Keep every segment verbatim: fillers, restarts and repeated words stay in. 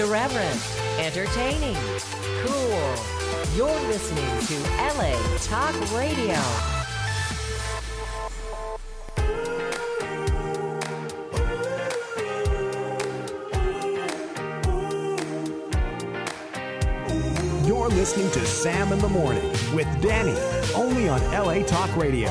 Irreverent, entertaining, cool. You're listening to L A Talk Radio. You're listening to Sam in the Morning with Danny, only on L A Talk Radio.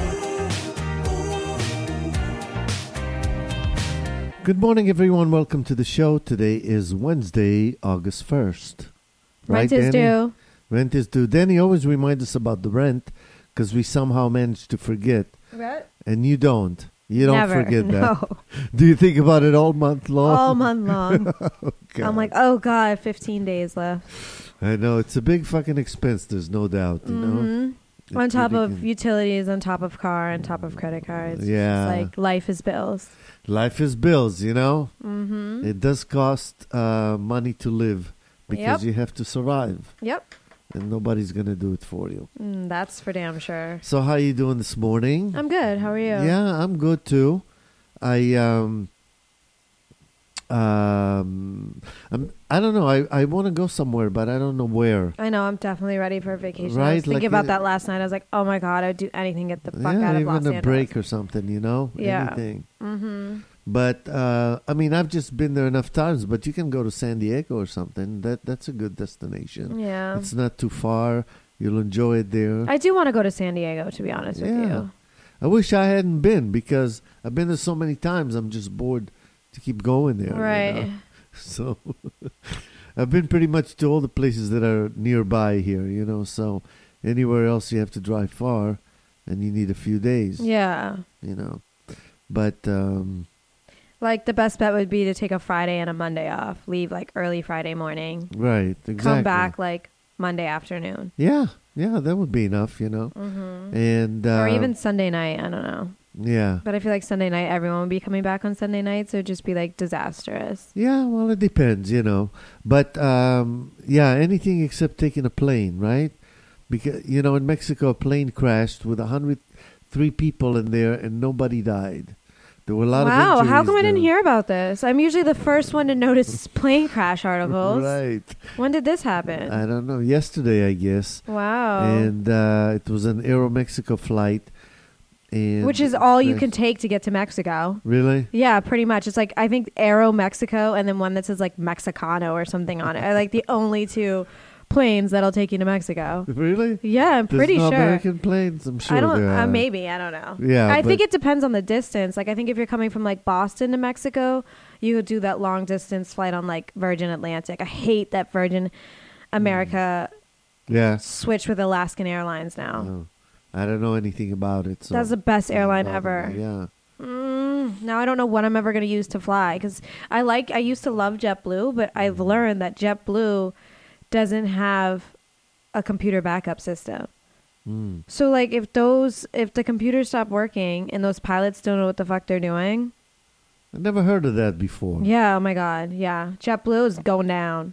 Good morning, everyone. Welcome to the show. Today is Wednesday, August first. Right, Rent is Danny? due. Rent is due. Danny always reminds us about the rent because we somehow manage to forget. Right? And you don't. You don't Never. forget that. No. Do you think about it all month long? All month long. Oh, God. I'm like, oh God, fifteen days left. I know. It's a big fucking expense. There's no doubt, you know. Mm-hmm. On top of ridiculous. utilities, on top of car, on top of credit cards. Yeah. It's like life is bills. Life is bills, you know. Mm-hmm. It does cost uh, money to live because Yep. you have to survive. Yep. And nobody's going to do it for you. Mm, that's for damn sure. So how you doing this morning? I'm good. How are you? Yeah, I'm good too. I um um I'm I don't know. I I want to go somewhere, but I don't know where. I know. I'm definitely ready for a vacation. I Right, was thinking like about a- that last night. I was like, oh my God, I'd do anything to get the fuck yeah, out of even Los a Angeles. break or something, you know? Yeah. Anything. Mm-hmm. But uh I mean, I've just been there enough times, but you can go to San Diego or something. That that's a good destination. Yeah. It's not too far. You'll enjoy it there. I do want to go to San Diego, to be honest with Yeah. you. I wish I hadn't been because I've been there so many times. I'm just bored to keep going there. you Right. know? So I've been pretty much to all the places that are nearby here, you know. So anywhere else you have to drive far and you need a few days, Yeah. you know. But um, Like the best bet would be to take a Friday and a Monday off. Leave like early Friday morning. right, exactly. Come back like Monday afternoon. Yeah, yeah, that would be enough, you know. Mm-hmm. And uh, or even Sunday night. I don't know. yeah. But I feel like Sunday night, everyone would be coming back on Sunday night. So it'd just be like disastrous. Yeah, well, it depends, you know. But, um, yeah, anything except taking a plane, right? Because, you know, in Mexico, a plane crashed with one hundred three people in there and nobody died. There were a lot Wow. of injuries. How come I didn't though. hear about this? I'm usually the first one to notice plane crash articles. Right. When did this happen? I don't know. Yesterday, I guess. Wow. And uh, it was an Aeromexico flight. And Which is all you crashed. can take to get to Mexico. Really? Yeah, pretty much. It's like, I think Aero Mexico and then one that says like Mexicano or something on it are like the only two planes that'll take you to Mexico. Really? Yeah, I'm There's pretty no sure. American planes? I'm sure I don't, there are. uh, maybe, I don't know. Yeah, I think but- it depends on the distance. Like, I think if you're coming from like Boston to Mexico, you could do that long distance flight on like Virgin Atlantic. I hate that Virgin America Yeah. switched with Alaskan Airlines now. No. I don't know anything about it. So That's the best airline Bother ever. me, Yeah. Mm, now I don't know what I'm ever going to use to fly because I like I used to love JetBlue, but I've learned that JetBlue doesn't have a computer backup system. Mm. So like if those if the computers stop working and those pilots don't know what the fuck they're doing, I never heard of that before. yeah, oh my God, yeah, JetBlue is going down.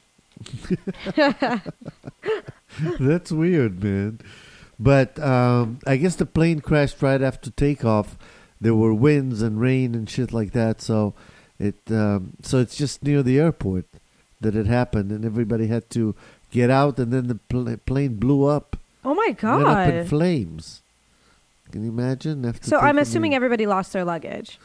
That's weird, man. But um, I guess the plane crashed right after takeoff. There were winds and rain and shit like that. So it um, so it's just near the airport that it happened, and everybody had to get out, and then the pl- plane blew up. Oh my Went up in God. flames. Can you imagine? After So I'm taking assuming the- everybody lost their luggage.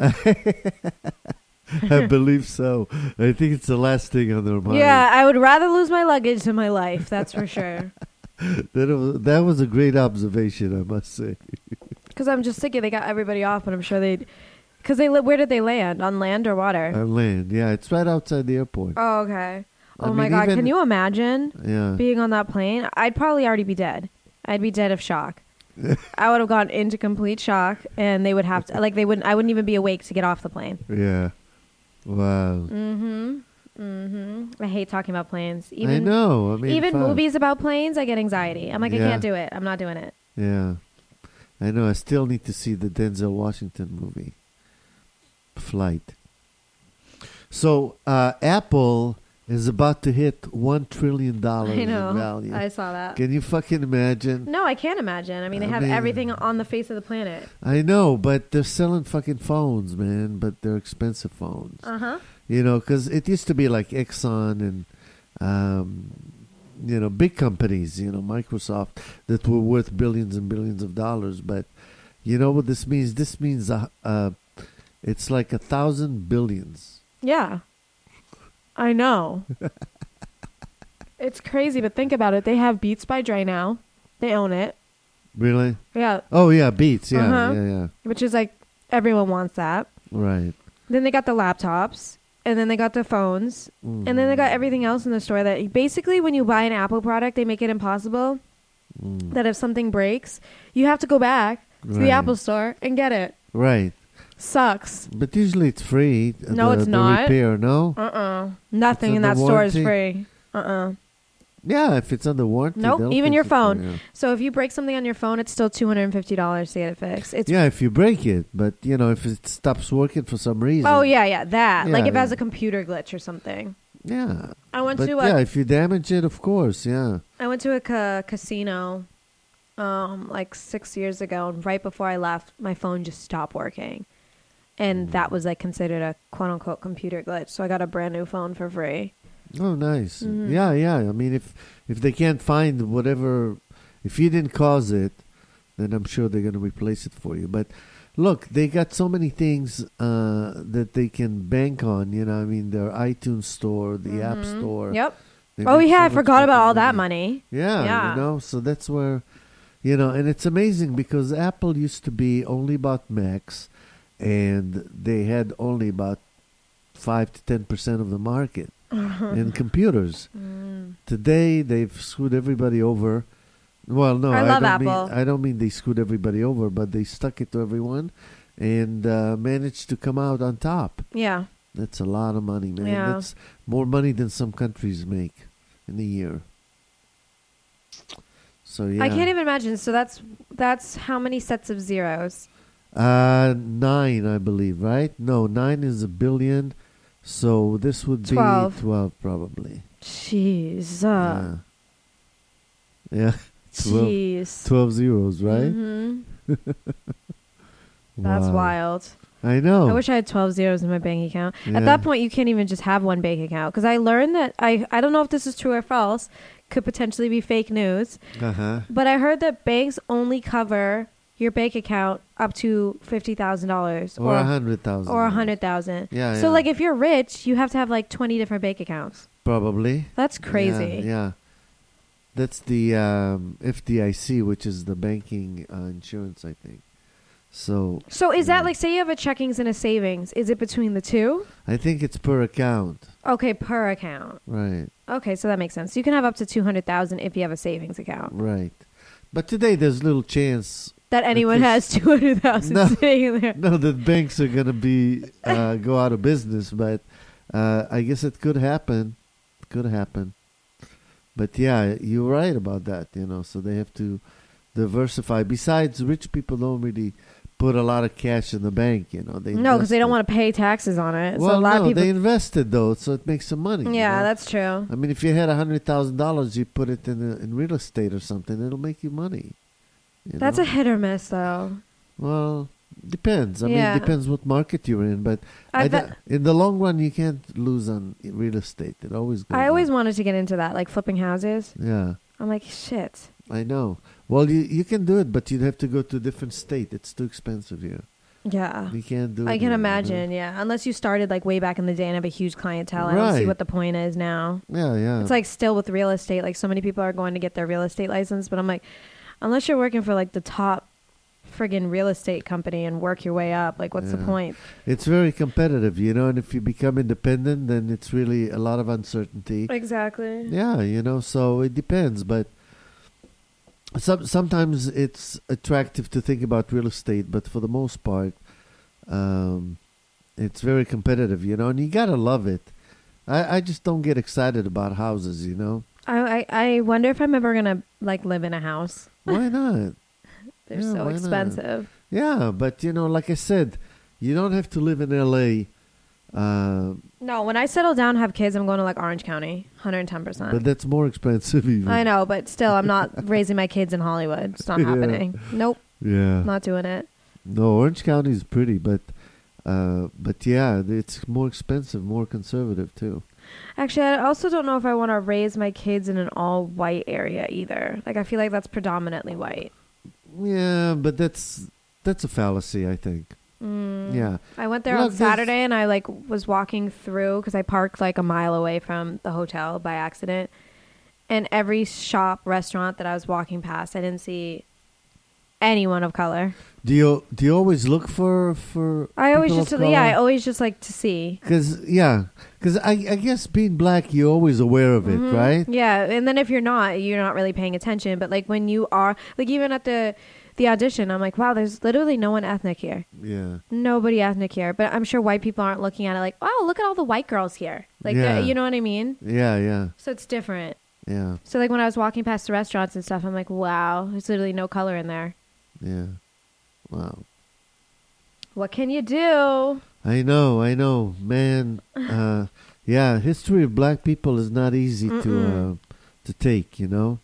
I believe so. I think it's the last thing on their mind. Yeah, I would rather lose my luggage than my life. That's for sure. That was, that was a great observation, I must say. Because I'm just thinking they got everybody off, but I'm sure they'd. Because they li- where did they land? On land or water? On land, yeah, it's right outside the airport. Oh, okay. I Oh my mean, God! even- Can you imagine Yeah, being on that plane? I'd probably already be dead. I'd be dead of shock. I would have gone into complete shock, and they would have to like they wouldn't. I wouldn't even be awake to get off the plane. yeah. Wow. Mm-hmm. Mm-hmm. I hate talking about planes. Even I know. I mean, even fuck. movies about planes, I get anxiety. I'm like, I Yeah. can't do it. I'm not doing it. Yeah, I know. I still need to see the Denzel Washington movie, Flight. So uh, Apple is about to hit one trillion dollars I know. in value. I saw that. Can you fucking imagine? No, I can't imagine. I mean, they I have mean- everything on the face of the planet. I know, but they're selling fucking phones, man. But they're expensive phones. Uh huh. You know, because it used to be like Exxon and, um, you know, big companies, you know, Microsoft, that were worth billions and billions of dollars. But you know what this means? This means uh, uh, it's like a thousand billions. Yeah. I know. It's crazy, but think about it. They have Beats by Dre now. They own it. Really? Yeah. Oh, yeah, Beats. Yeah, Uh-huh. yeah, yeah. Which is like, everyone wants that. Right. Then they got the laptops. And then they got the phones. Mm. And then they got everything else in the store that basically when you buy an Apple product, they make it impossible Mm. that if something breaks, you have to go back to the Right. Apple store and get it. Right. Sucks. But usually it's free. No, the, it's the not. repair, no? Uh-uh. Nothing It's in that under store is warranty? free. Uh-uh. Yeah, if it's under warranty. Nope, they'll even fix your it for phone. you. So if you break something on your phone, it's still two hundred fifty dollars to get it fixed. It's Yeah, if you break it. But, you know, if it stops working for some reason. Oh, yeah, yeah, that. like Yeah, if it has yeah. a computer glitch or something. Yeah. I went But to a yeah, if you damage it, of course, yeah. I went to a ca- casino um like six years ago, and right before I left, my phone just stopped working. And that was like considered a quote unquote computer glitch. So I got a brand new phone for free. Oh, nice. Mhm. Yeah, yeah. I mean, if if they can't find whatever, if you didn't cause it, then I'm sure they're going to replace it for you. But look, they got so many things uh, that they can bank on. You know, I mean, their iTunes store, the App Mhm. Store. Yep. They Oh make yeah, so I much forgot about fucking all that money. Yeah, Yeah. you know, so that's where, you know, and it's amazing because Apple used to be only about Macs, and they had only about five to ten percent of the market in computers. Mm. Today they've screwed everybody over. Well, no, I I, love don't Apple. mean I don't mean they screwed everybody over, but they stuck it to everyone and uh, managed to come out on top. Yeah. That's a lot of money, man. Yeah. That's more money than some countries make in a year. So yeah, I can't even imagine. So that's that's how many sets of zeros? Uh, nine, I believe, right? No, nine is a billion. So this would be Twelve. twelve, probably. Jeez. Uh, yeah, yeah, twelve, Jeez. twelve zeros, right? Mhm. That's Wow. wild. I know. I wish I had twelve zeros in my bank account. Yeah. At that point, you can't even just have one bank account. Because I learned that, I, I don't know if this is true or false, could potentially be fake news, Uh-huh. but I heard that banks only cover your bank account up to fifty thousand dollars. Or a hundred thousand. Or a hundred thousand. Yeah, So yeah. like if you're rich, you have to have like twenty different bank accounts. Probably. That's crazy. Yeah, yeah. That's the um, F D I C, which is the banking uh, insurance, I think. So So is yeah. that like, say you have a checkings and a savings, is it between the two? I think it's per account, Okay, per account. right? Okay, so that makes sense. You can have up to two hundred thousand if you have a savings account. Right. But today there's little chance That anyone Because- has two hundred thousand No. sitting there. no that banks are gonna be uh, go out of business, but uh, I guess it could happen. Could happen. But yeah, you're right about that. You know, so they have to diversify. Besides, rich people don't really put a lot of cash in the bank. You know, they No, because they don't invest want to pay taxes on it. it. so Well, a lot no, of people. they invested though, so it makes some money. you Yeah, know? that's true. I mean, if you had a hundred thousand dollars, you put it in a, in real estate or something, it'll make you money. you That's know? a hit or miss, though. Well, depends. I Yeah. mean, depends what market you're in, but I I bet- don't- in the long run, you can't lose on real estate. It always goes. I always up. wanted to get into that, like flipping houses. Yeah, I'm like, shit. I know. Well, you you can do it, but you'd have to go to a different state. It's too expensive here. Yeah. You can't do it. I here, can you know? imagine, yeah. Unless you started like way back in the day and have a huge clientele. I don't see Right. what the point is now. Yeah, yeah. It's like still with real estate. Like so many people are going to get their real estate license, but I'm like, unless you're working for like the top friggin' real estate company and work your way up, like what's the Yeah. point? it's very competitive, you know. And if you become independent, then it's really a lot of uncertainty. Exactly. Yeah, you know. So it depends, but some sometimes it's attractive to think about real estate, but for the most part, um, it's very competitive, you know. And you gotta love it. I, I just don't get excited about houses, you know. I, I I wonder if I'm ever gonna like live in a house. Why not? They're Yeah, so why not? expensive. Yeah, but you know, like I said, you don't have to live in L A Uh, No, when I settle down and have kids, I'm going to like Orange County, one hundred ten percent. but that's more expensive even. I know, but still, I'm not raising my kids in Hollywood. It's not Yeah. happening. Nope, Yeah. not doing it. No, Orange County is pretty, but uh, but yeah, it's more expensive, more conservative too. Actually, I also don't know if I want to raise my kids in an all-white area either. Like, I feel like that's predominantly white. Yeah, but that's that's a fallacy, I think. Mm. Yeah. I went there Look, on there's- Saturday and I like was walking through because I parked like a mile away from the hotel by accident. And every shop, restaurant that I was walking past, I didn't see anyone of color. Do you do you always look for for? I always people just of yeah, I color? always just like to see. Cause yeah, cause I I guess being black, you're always aware of it, Mhm. right? Yeah, and then if you're not, you're not really paying attention. But like when you are, like even at the the audition, I'm like, wow, there's literally no one ethnic here. Yeah. Nobody ethnic here. But I'm sure white people aren't looking at it like, wow, look at all the white girls here. Like, Yeah. they're- you know what I mean? Yeah, yeah, So it's different. yeah, So like when I was walking past the restaurants and stuff, I'm like, wow, there's literally no color in there. yeah. Wow. What can you do? I know, I know, man. Uh, yeah, history of black people is not easy to Mm-mm. uh, to take, you know.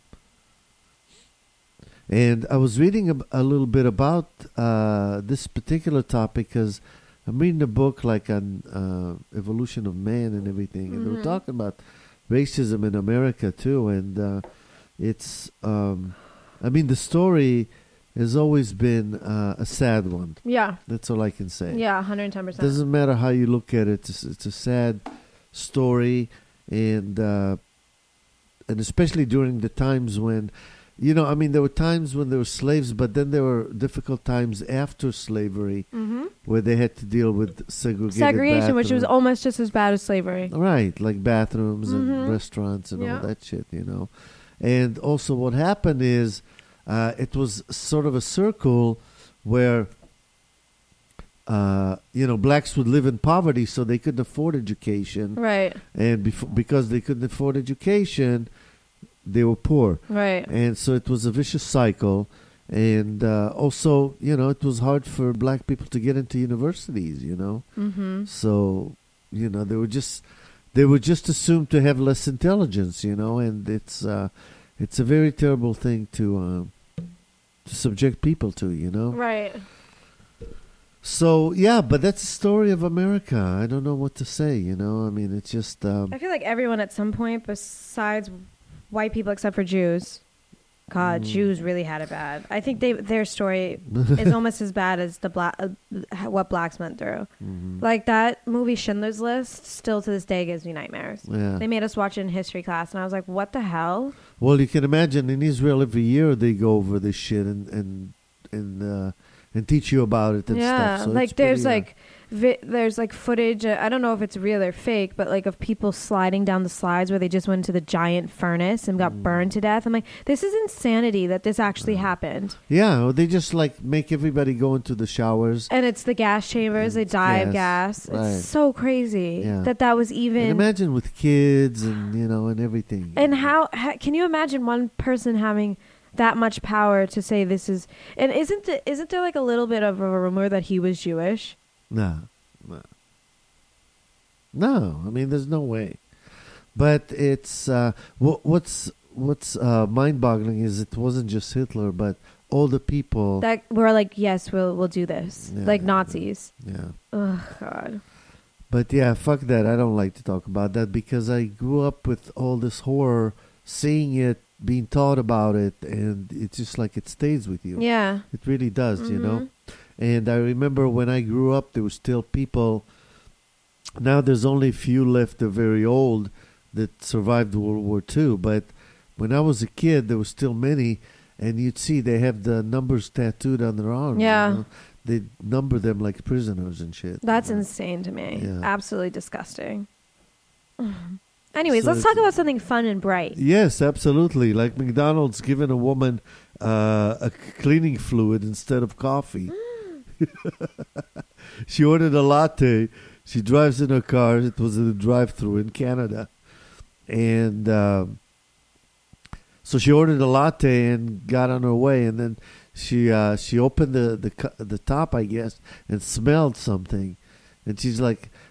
And I was reading a, a little bit about uh, this particular topic because I'm reading a book like on uh, evolution of man and everything, and they were Mhm. talking about racism in America too. And uh, it's, um, I mean, the story has always been uh, a sad one. Yeah. That's all I can say. Yeah, one hundred ten percent. Doesn't matter how you look at it. It's, it's a sad story, and uh, and especially during the times when, you know, I mean, there were times when there were slaves, but then there were difficult times after slavery Mm-hmm. where they had to deal with segregated Segregation, which was bathroom- almost just as bad as slavery. right, like bathrooms and Mhm. restaurants and Yeah. all that shit, you know. And also, what happened is uh, it was sort of a circle where. Uh, you know, blacks would live in poverty, so they couldn't afford education, Right, and bef- because they couldn't afford education, they were poor, right. and so it was a vicious cycle. And uh, also, you know, it was hard for black people to get into universities. You know, Mm-hmm. so you know they were just they were just assumed to have less intelligence. You know, and it's uh, it's a very terrible thing to um, to subject people to. You know, Right. So yeah, but that's the story of America. I don't know what to say. You know, I mean, it's just um, I feel like everyone at some point, besides white people, except for Jews, God, Mm. Jews really had it bad. I think they their story is almost as bad as the black uh, what blacks went through. mhm. Like that movie Schindler's List, still to this day gives me nightmares. yeah. They made us watch it in history class, and I was like, "What the hell?" Well, you can imagine in Israel every year they go over this shit and and and uh, and teach you about it and yeah, stuff. So like it's there's pretty, uh, like vi- there's like footage. Uh, I don't know if it's real or fake, but like of people sliding down the slides where they just went into the giant furnace and got Mm. burned to death. I'm like, this is insanity that this actually happened. yeah, or they just like make everybody go into the showers. And it's the gas chambers. They It's die of gas, gas. right. It's so crazy Yeah. that that was And even. imagine with kids and you know and everything. And how, how can you imagine one person having that much power to say this is? And isn't the, isn't there like a little bit of a rumor that he was Jewish? No, no, no. I mean, there's no way. But it's uh, what, what's what's uh, mind-boggling is it wasn't just Hitler, but all the people. That were like, yes, we'll we'll do this, Yeah, like yeah. Nazis. yeah. Oh God. But yeah, fuck that. I don't like to talk about that because I grew up with all this horror, seeing it, being taught about it, and it's just like it stays with you. Yeah. It really does, you know. Mhm. And I remember when I grew up, there were still people. Now there's only a few left. They're very old that survived World War Two. But when I was a kid, there were still many, and you'd see they have the numbers tattooed on their arms. you Yeah. know. They number them like prisoners and shit. That's you know. insane to me. Yeah. Absolutely disgusting. Anyways, So let's talk it's- about something fun and bright. Yes, absolutely. Like McDonald's giving a woman uh, a cleaning fluid instead of coffee. She ordered a latte. She drives in her car. It was in a drive-through in Canada, and um, so she ordered a latte and got on her way. And then she uh, she opened the the cu- the top, I guess, and smelled something. And she's like,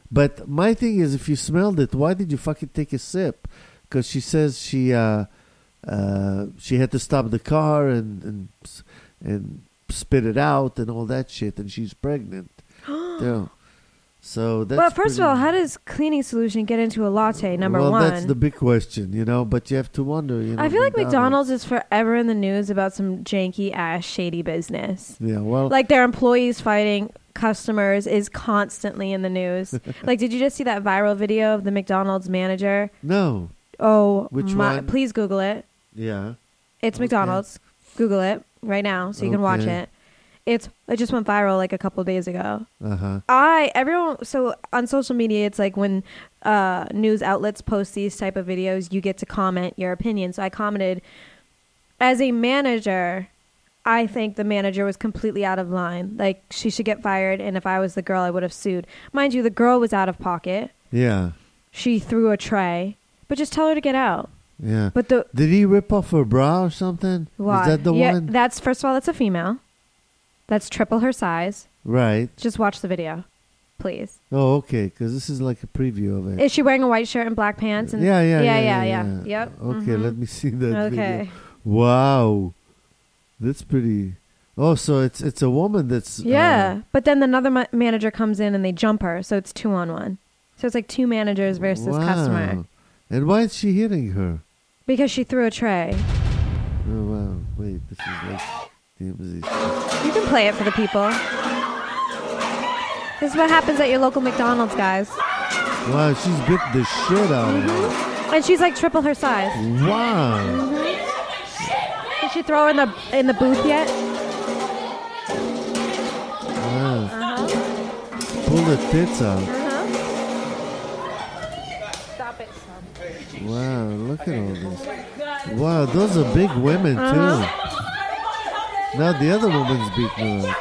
But my thing is, if you smelled it, why did you fucking take a sip? Because she says she uh, uh, she had to stop the car and and and spit it out and all that shit, and she's pregnant. Yeah. So that's. Well, first pretty, of all, how does cleaning solution get into a latte? Number well, one. that's the big question, you know. But you have to wonder. You know, I feel like McDonald's is forever in the news about some janky ass shady business. Yeah, well, Like their employees fighting customers is constantly in the news. Like, did you just see that viral video of the McDonald's manager? no. Oh, Which my, one? please Google it. Yeah. It's Okay. McDonald's. Google it right now so you can watch Okay. it. It's it just went viral like a couple days ago. Uh huh. I everyone so on social media it's like when uh, news outlets post these type of videos, you get to comment your opinion. So I commented, as a manager, I think the manager was completely out of line. Like she should get fired, and if I was the girl, I would have sued. Mind you, the girl was out of pocket. Yeah. She threw a tray, but just tell her to get out. Yeah. But the Did he rip off her bra or something? why? Is that the yeah, one? That's first of all, that's a female. That's triple her size. Right. Just watch the video, please. Oh, okay. Because this is like a preview of it. Is she wearing a white shirt and black pants? And yeah, yeah, yeah, yeah, yeah, yeah. Yep. Okay, mhm. let me see that Okay. video. Wow, that's pretty. Oh, so it's it's a woman that's Yeah, but then another ma- manager comes in and they jump her, so it's two on one. So it's like two managers uh, versus wow. customer And why is she hitting her? because she threw a tray. Oh wow! Wait, this is like T M Z. You can play it for the people. This is what happens at your local McDonald's, guys. Wow, she's bit the shit out of her. And she's like triple her size. Wow. Did she throw her in the in the booth yet? Wow. Uh-huh. Pull the tits out. Uh-huh. Stop it, son. Wow, look at all this. Wow, those are big women Uh-huh. too. Now the other woman's beating her up.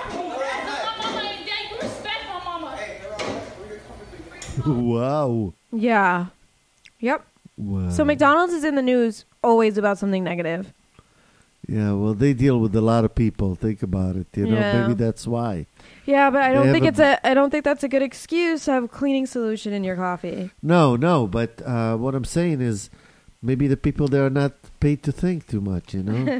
Wow. Yeah. Yep. Wow. So McDonald's is in the news always about something negative. Yeah, well, they deal with a lot of people. Think about it. You know, Yeah. maybe that's why. Yeah, but I They don't have think a- it's a I don't think that's a good excuse to have a cleaning solution in your coffee. No, no, but uh, what I'm saying is maybe the people there are not paid to think too much, you know?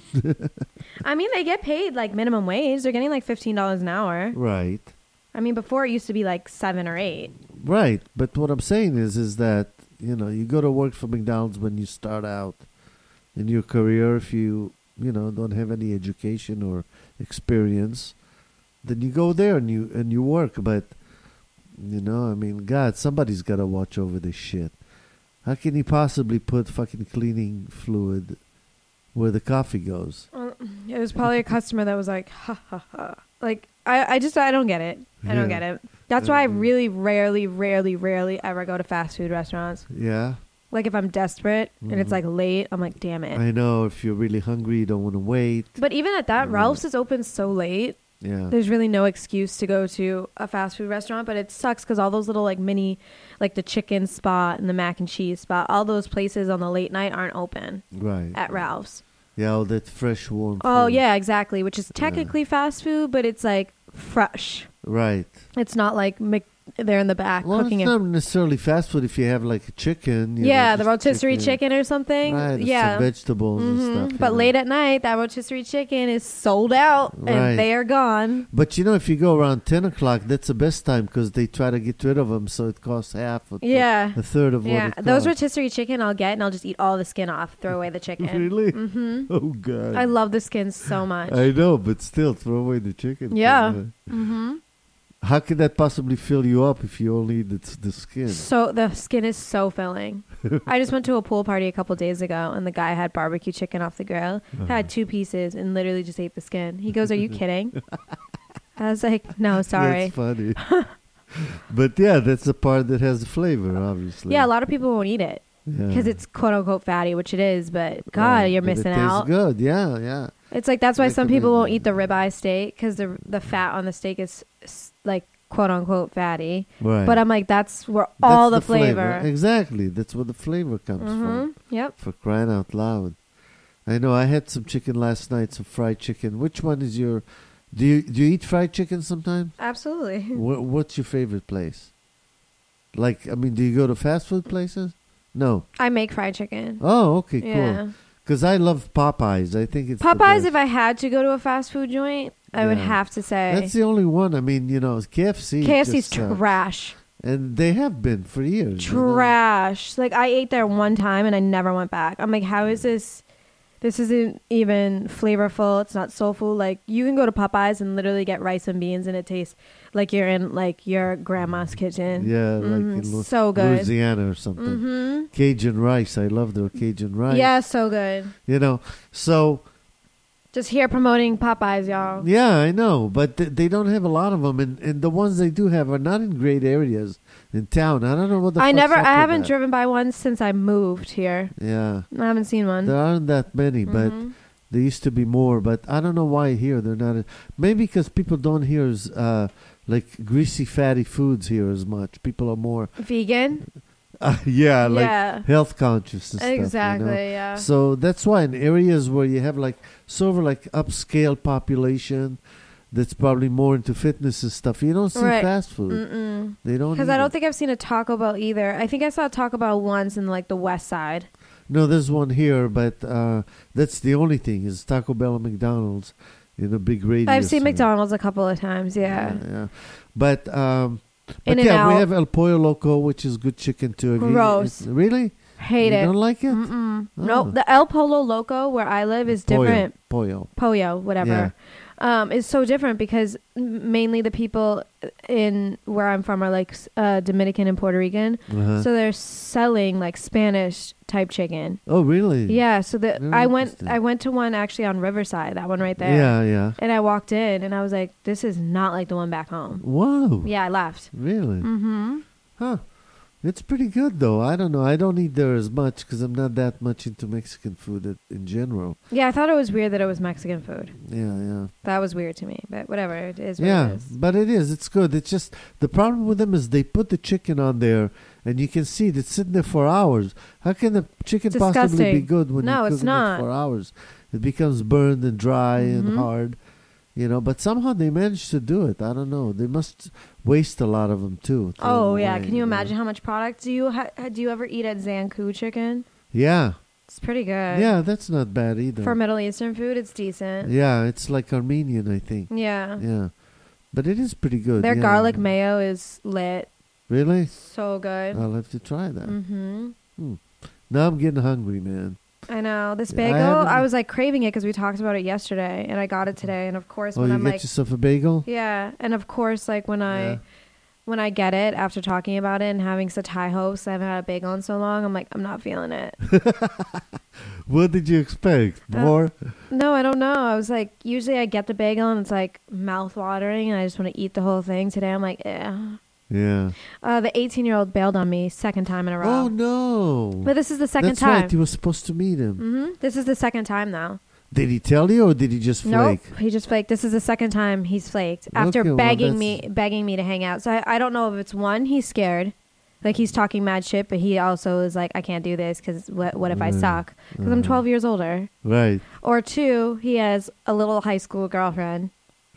I mean, they get paid like minimum wage. They're getting like fifteen dollars an hour. Right. I mean, before it used to be like seven or eight. Right. But what I'm saying is is that, you know, you go to work for McDonald's when you start out in your career if you, you know, don't have any education or experience, then you go there and you and you work, but you know, I mean, God, somebody's got to watch over this shit. How can he possibly put fucking cleaning fluid where the coffee goes? It was probably a customer that was like, ha ha ha. Like, I, I just, I don't get it. I don't Yeah. get it. That's why I Mhm. really rarely, rarely, rarely ever go to fast food restaurants. Yeah. Like, if I'm desperate and it's Mhm. like late, I'm like, damn it. I know if you're really hungry, you don't want to wait. But even at that, Mhm. Ralph's is open so late. Yeah. There's really no excuse to go to a fast food restaurant, but it sucks because all those little like mini, like the chicken spot and the mac and cheese spot, all those places on the late night aren't open Right. at Ralph's. Yeah, all that fresh, warm Oh food. yeah, exactly. Which is technically fast food, but it's like fresh. Right. It's not like Mc- they're in the back Well, cooking it's it. not necessarily fast food if you have like a chicken. you Yeah, know, the just rotisserie chicken. or something. Right, yeah. some vegetables Mhm. and stuff. you But know. late at night, that rotisserie chicken is sold out Right. and they are gone. But you know, if you go around ten o'clock, that's the best time because they try to get rid of them, so it costs half or Yeah. a third of Yeah, what it those costs. rotisserie chicken I'll get and I'll just eat all the skin off, throw away the chicken. Really? Mm-hmm. Oh God! I love the skin so much. I know, but still, throw away the chicken. Yeah. Uh, Mm-hmm. How can that possibly fill you up if you only eat the, the skin? So the skin is so filling. I just went to a pool party a couple days ago, and the guy had barbecue chicken off the grill. Had two pieces and literally just ate the skin. He goes, "Are you kidding?" I was like, "No, sorry." That's funny. But yeah, that's the part that has the flavor, obviously. Yeah, a lot of people won't eat it Yeah. because it's quote unquote fatty, which it is. But God, Right, you're but it missing tastes out. good. Yeah, yeah. It's like that's why some Recommend- people won't eat the ribeye steak because the the fat on the steak is s- like quote unquote fatty. Right. But I'm like, that's where That's all the, flavor. Exactly. That's where the flavor comes Mm-hmm. from. Yep. For crying out loud. I know. I had some chicken last night, some fried chicken. Which one is your? Do you do you eat fried chicken sometimes? Absolutely. Wha what's your favorite place? Like, I mean, do you go to fast food places? No. I make fried chicken. Oh, okay, Yeah. cool. Because I love Popeyes. I think it's the Popeyes, best. if I had to go to a fast food joint, I would Yeah. have to say That's the only one. I mean, you know, K F C. K F C's just, uh, trash. and they have been for years. you know. Trash. Like, I ate there one time and I never went back. I'm like, how is this? This isn't even flavorful. It's not soul food. Like, you can go to Popeyes and literally get rice and beans and it tastes like you're in, like, your grandma's kitchen. Yeah, like Mhm, in Lu- so good. Louisiana or something. Mm-hmm. Cajun rice. I love their Cajun rice. Yeah, so good. You know, so Just here promoting Popeyes, y'all. yeah, I know, but th- they don't have a lot of them, and, and the ones they do have are not in great areas in town. I don't know what the. I fuck's never, up I with haven't that. driven by one since I moved here. Yeah, I haven't seen one. there aren't that many, but Mhm. there used to be more. But I don't know why here they're not. Maybe because people don't hear as, uh, like greasy, fatty foods here as much. People are more, Vegan? uh, yeah, like yeah. health conscious and Exactly, stuff. You know? yeah. So that's why in areas where you have like sort of like upscale population that's probably more into fitness and stuff, you don't see Right. fast food. Mm-mm. They don't. Because eat I don't it. think I've seen a Taco Bell either. I think I saw Taco Bell once in, like, the west side. No, there's one here, but uh, that's the only thing is Taco Bell and McDonald's in a big radius. I've seen here. McDonald's a couple of times, yeah. yeah, yeah. But um, but In and yeah, we Out. have El Pollo Loco, which is good chicken too. Have you- Gross. it's- really? Hate you it. don't like it? Mm-mm. Oh. Nope. The El Polo Loco where I live is Pollo, different. Pollo. Pollo, whatever. Um, is so different because m- mainly the people in where I'm from are like s- uh, Dominican and Puerto Rican. Uh-huh. So they're selling like Spanish type chicken. oh, really? Yeah. So the Very I went interesting. I went to one actually on Riverside, that one right there. Yeah, yeah. And I walked in and I was like, this is not like the one back home. Wow. Yeah, I left. Really? Mm-hmm. Huh. It's pretty good, though. I don't know. I don't eat there as much because I'm not that much into Mexican food at, in general. Yeah, I thought it was weird that it was Mexican food. Yeah, yeah. That was weird to me, but whatever. It is what Yeah, it is. but it is. It's good. It's just the problem with them is they put the chicken on there and you can see it. It's sitting there for hours. How can the chicken It's possibly be disgusting. good when No, you it's cook it not. for hours? It becomes burned and dry Mhm. and hard, you know. But somehow they manage to do it. I don't know. They must waste a lot of them too. throw Oh them yeah, away, can you know? imagine how much product do you ha- do you ever eat at Zanku Chicken? Yeah, It's pretty good. yeah. That's not bad either. For Middle Eastern food, it's decent. Yeah, it's like Armenian, I think. Yeah. Yeah, but it is pretty good. Their yeah. garlic mayo is lit. Really? So good. I'll have to try that. Mm-hmm. Now I'm getting hungry, man. I know. This I bagel, haven't- I, was like craving it because we talked about it yesterday, and I got it today. And of course, Oh, when you I'm get like, yourself a bagel? yeah, and of course, like when I Yeah. when I get it after talking about it and having such high hopes, I haven't had a bagel in so long. I'm like, I'm not feeling it. What did you expect? Uh, More? No, I don't know. I was like, usually I get the bagel and it's like mouth watering, and I just want to eat the whole thing. Today, I'm like, eh. Yeah. Uh, the eighteen year old bailed on me second time in a row. Oh no! But this is the second That's time. right. You were supposed to meet him. hmm This is the second time now. Did he tell you, or did he just Nope, flake? he just flaked. This is the second time he's flaked after Okay, well, begging that's- me, begging me to hang out. So I, I don't know if it's one, he's scared, like he's talking mad shit, but he also is like, I can't do this because what, what if I Mm. suck? Because I'm Uh-huh. twelve years older. Right. Or two, he has a little high school girlfriend.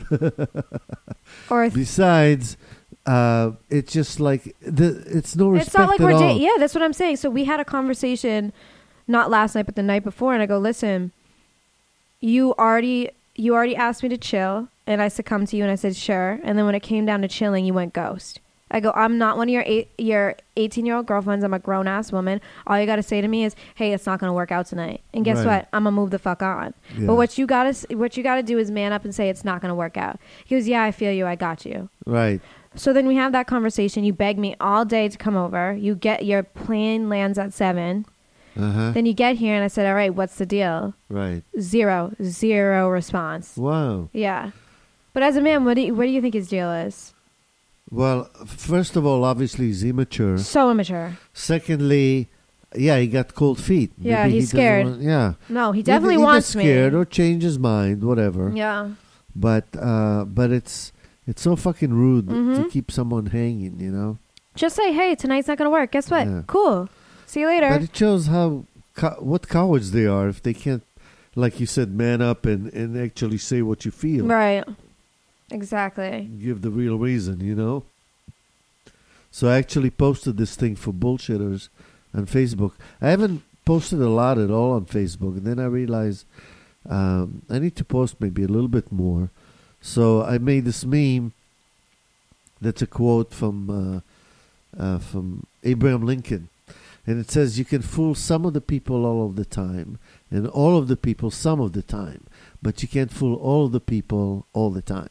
Or th- Besides, uh, it's just like the. It's no respect it's not like at we're all. dating. Yeah, that's what I'm saying. So we had a conversation, not last night, but the night before, and I go, listen, you already you already asked me to chill, and I succumbed to you, and I said sure. And then when it came down to chilling, you went ghost. I go, I'm not one of your eight, your eighteen year old girlfriends. I'm a grown ass woman. All you got to say to me is, hey, it's not gonna work out tonight. And guess Right. what? I'm gonna move the fuck on. Yeah. But what you gotta s- what you gotta do is man up and say it's not gonna work out. He goes, yeah, I feel you. I got you. Right. So then we have that conversation. You beg me all day to come over. You get your plane lands at seven. Uh huh. Then you get here and I said, all right, what's the deal? Right. Zero, zero response. Wow. Yeah. But as a man, what do you, what do you think his deal is? Well, first of all, obviously he's immature. So immature. Secondly, yeah, he got cold feet. Yeah, Maybe he he's doesn't scared. want- yeah. No, he definitely he, he wants gets scared me. or change his mind, whatever. Yeah. But uh, but it's it's so fucking rude to Mhm. keep someone hanging, you know. Just say, hey, tonight's not going to work. Guess what? Yeah. Cool. See you later. But it shows how co- what cowards they are if they can't, like you said, man up and, and actually say what you feel. Right. Exactly. Give the real reason, you know. So I actually posted this thing for bullshitters on Facebook. I haven't posted a lot at all on Facebook, and then I realized um, I need to post maybe a little bit more. So I made this meme that's a quote from uh, uh, from Abraham Lincoln. And it says, you can fool some of the people all of the time, and all of the people some of the time, but you can't fool all of the people all the time.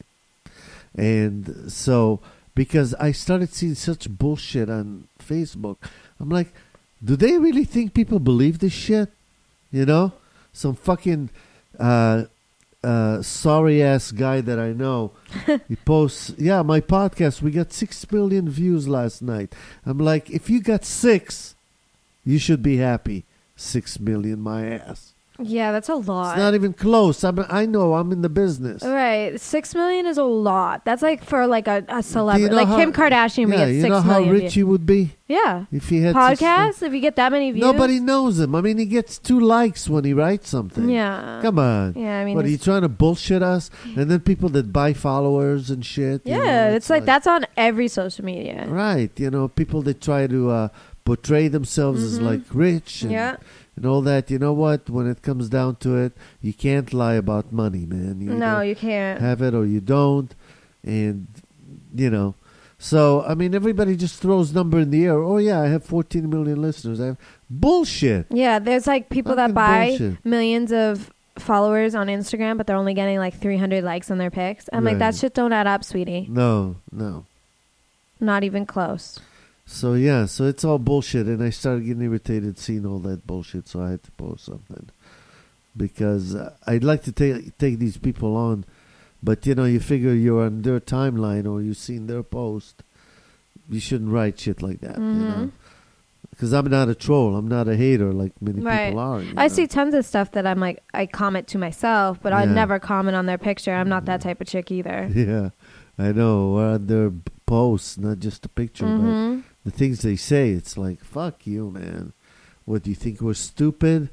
And so, because I started seeing such bullshit on Facebook, I'm like, do they really think people believe this shit? You know? Some fucking uh, uh, sorry-ass guy that I know, he posts, yeah, my podcast, we got six million views last night. I'm like, if you got six... you should be happy. Six million, my ass. Yeah, that's a lot. It's not even close. I'm, I know I'm in the business. Right. Six million is a lot. That's like for like a, a celebrity. You know like how, Kim Kardashian would yeah, get you six know how million rich views. he would be? Yeah. If he had Podcast, six, if you get that many views. nobody knows him. I mean, he gets two likes when he writes something. Yeah. Come on. Yeah, I mean. What, are you it's- trying to bullshit us? And then people that buy followers and shit. you Yeah, know, it's like, that's on every social media. Right. You know, people that try to uh, portray themselves as like rich and, Yeah. and all that. You know what? When it comes down to it, you can't lie about money, man. You No, either you can't. have it or you don't. And, you know. So, I mean, everybody just throws number in the air. Oh, yeah, I have fourteen million listeners. I have bullshit. Yeah, there's like people that Fucking buy bullshit. millions of followers on Instagram, but they're only getting like three hundred likes on their pics. I'm like, that Right. shit don't add up, sweetie. No, no. Not even close. So, yeah, so it's all bullshit. And I started getting irritated seeing all that bullshit, so I had to post something. Because uh, I'd like to take take these people on, but, you know, you figure you're on their timeline or you've seen their post. You shouldn't write shit like that, you know. Because I'm not a troll. I'm not a hater like many Right. people are. you I know? see tons of stuff that I'm like, I comment to myself, but I'd Yeah. never comment on their picture. I'm not that type of chick either. Yeah, I know. Or on their b- posts, not just a picture, Mhm. but the things they say, it's like, fuck you, man. What, do you think we're stupid?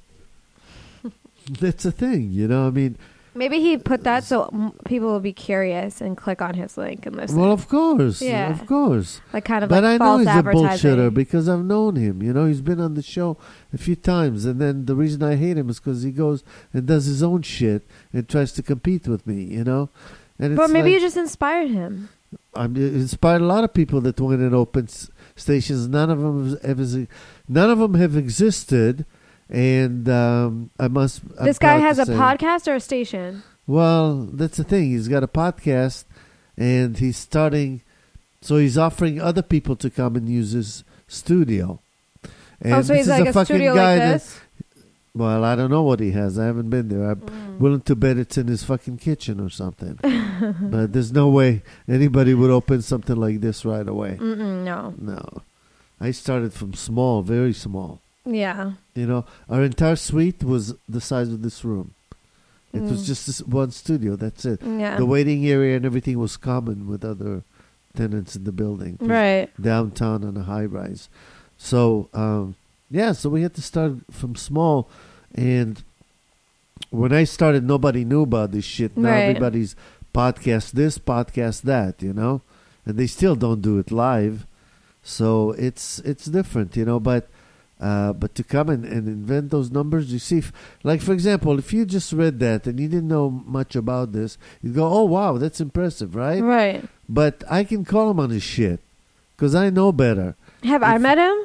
That's a thing, you know? I mean, Maybe he put that so m- people will be curious and click on his link and listen. well, of course. Yeah. Of course. like kind of But like I know false he's a advertising. bullshitter because I've known him. You know, he's been on the show a few times. And then the reason I hate him is because he goes and does his own shit and tries to compete with me, you know? And But it's maybe like, you just inspired him. I'm inspired a lot of people that went and opened s- stations. None of them have ever, none of them have existed, and um, I must. I'm This guy proud has to a say- podcast or a station? Well, that's the thing. He's got a podcast, and he's starting. So he's offering other people to come and use his studio. And oh, so this he's is like a, fucking studio guy like that- this? Well, I don't know what he has. I haven't been there. I'm Mm. willing to bet it's in his fucking kitchen or something. But there's no way anybody would open something like this right away. Mm-mm, no. No. I started from small, very small. Yeah. You know, our entire suite was the size of this room. It was Mm. just this one studio. That's it. Yeah. The waiting area and everything was common with other tenants in the building. It was Right. Downtown on a high rise. So, um, yeah, so we had to start from small. And when I started, nobody knew about this shit. Now Right. everybody's podcast this, podcast that, you know? And they still don't do it live. So it's it's different, you know, but uh, but to come and, and invent those numbers, you see, if, like, for example, if you just read that and you didn't know much about this, you'd go, oh, wow, that's impressive, right? Right. But I can call him on his shit because I know better. Have I If- met him?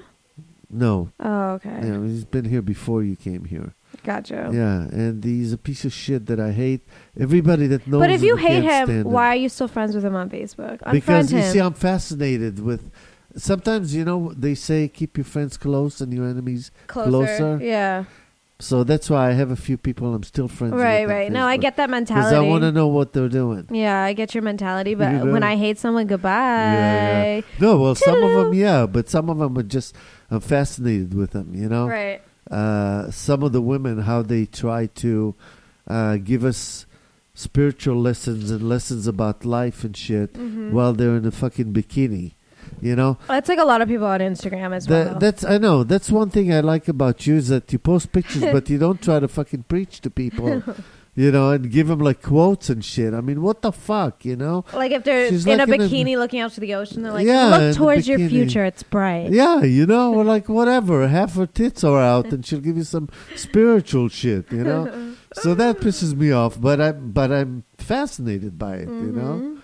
No. Oh, okay. Yeah, he's been here before you came here. Gotcha. Yeah, and he's a piece of shit that I hate. Everybody that knows But if him you hate can't him, stand why are you still friends with him on Facebook? Unfriend Because you him. see, I'm fascinated with. Sometimes, you know, they say keep your friends close and your enemies closer. closer. Yeah. So that's why I have a few people I'm still friends Right, with. on right. No, I Facebook. get that Because mentality. I want to know what they're doing. Yeah, I get your mentality, but You know? when I hate someone, goodbye. Yeah, yeah. No, well, some of Toodaloo. them, yeah, but some of them are just. I'm fascinated with them. You know. Right. Uh, some of the women, how they try to uh, give us spiritual lessons and lessons about life and shit Mhm. while they're in a fucking bikini. You know. That's like a lot of people on Instagram as well. That, that's I know. That's one thing I like about you is that you post pictures, but you don't try to fucking preach to people. you know, and give them like quotes and shit. I mean, what the fuck, you know? Like if they're She's in like a in a- bikini looking out to the ocean, they're like, Yeah, in look the towards your bikini. future. It's bright. Yeah, you know, or like whatever. Half her tits are out, and she'll give you some spiritual shit, you know. So that pisses me off. But I, but I'm fascinated by it, you know. Mhm.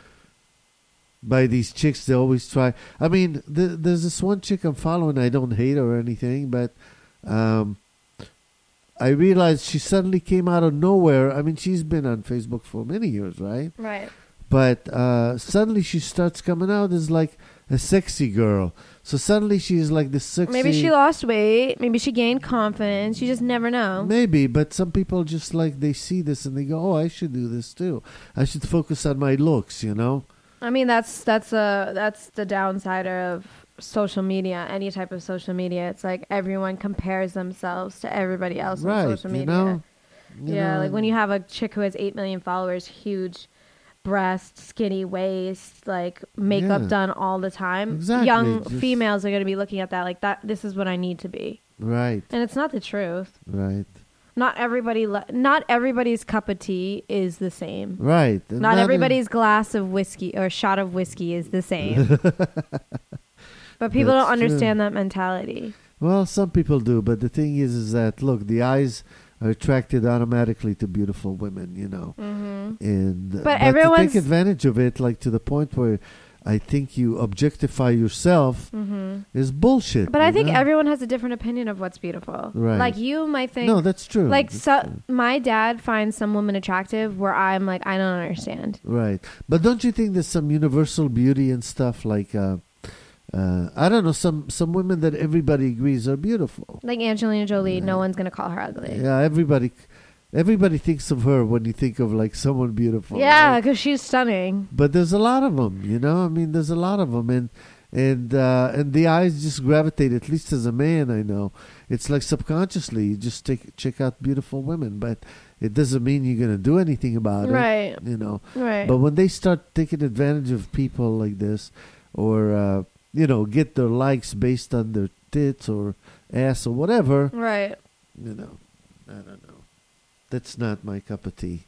By these chicks, they always try. I mean, th- there's this one chick I'm following. I don't hate her or anything, but um, I realized she suddenly came out of nowhere. I mean, she's been on Facebook for many years, right? Right. But uh, suddenly she starts coming out as like a sexy girl. So suddenly she's like this sexy. Maybe she lost weight. Maybe she gained confidence. You just never know. Maybe, but some people just like they see this and they go, "Oh, I should do this too. I should focus on my looks," you know. I mean, that's that's a that's the downside of social media. Any type of social media, it's like everyone compares themselves to everybody else Right, on social you media. know? You yeah, know, like when you have a chick who has eight million followers, huge breasts, skinny waist, like makeup Yeah. done all the time. Exactly, Young just- females are going to be looking at that like that. This is what I need to be, Right, and it's not the truth. right, Not everybody. Le- not everybody's cup of tea is the same. right. And Not that is- everybody's glass of whiskey or shot of whiskey is the same. But people That's don't understand that mentality. Well, some people do, but the thing is, is that look, the eyes are attracted automatically to beautiful women, you know, Mm-hmm. and uh, But to everyone's- take advantage of it, like to the point where I think you objectify yourself, Mm-hmm. is bullshit. But I you think know? everyone has a different opinion of what's beautiful. Right. Like you might think, No, that's true. like That's so, true. my dad finds some woman attractive where I'm like, I don't understand. Right. But don't you think there's some universal beauty and stuff like, uh, uh, I don't know, some, some women that everybody agrees are beautiful. Like Angelina Jolie, no Yeah. one's gonna call her ugly. Yeah, everybody, everybody thinks of her when you think of like someone beautiful. Yeah, right? because she's stunning. But there's a lot of them, you know. I mean, there's a lot of them, and and uh, and the eyes just gravitate. At least as a man, I know it's like subconsciously you just take check out beautiful women, but it doesn't mean you're gonna do anything about it, Right. you know. Right. But when they start taking advantage of people like this, or uh, you know, get their likes based on their tits or ass or whatever, right. you know, I don't know. That's not my cup of tea.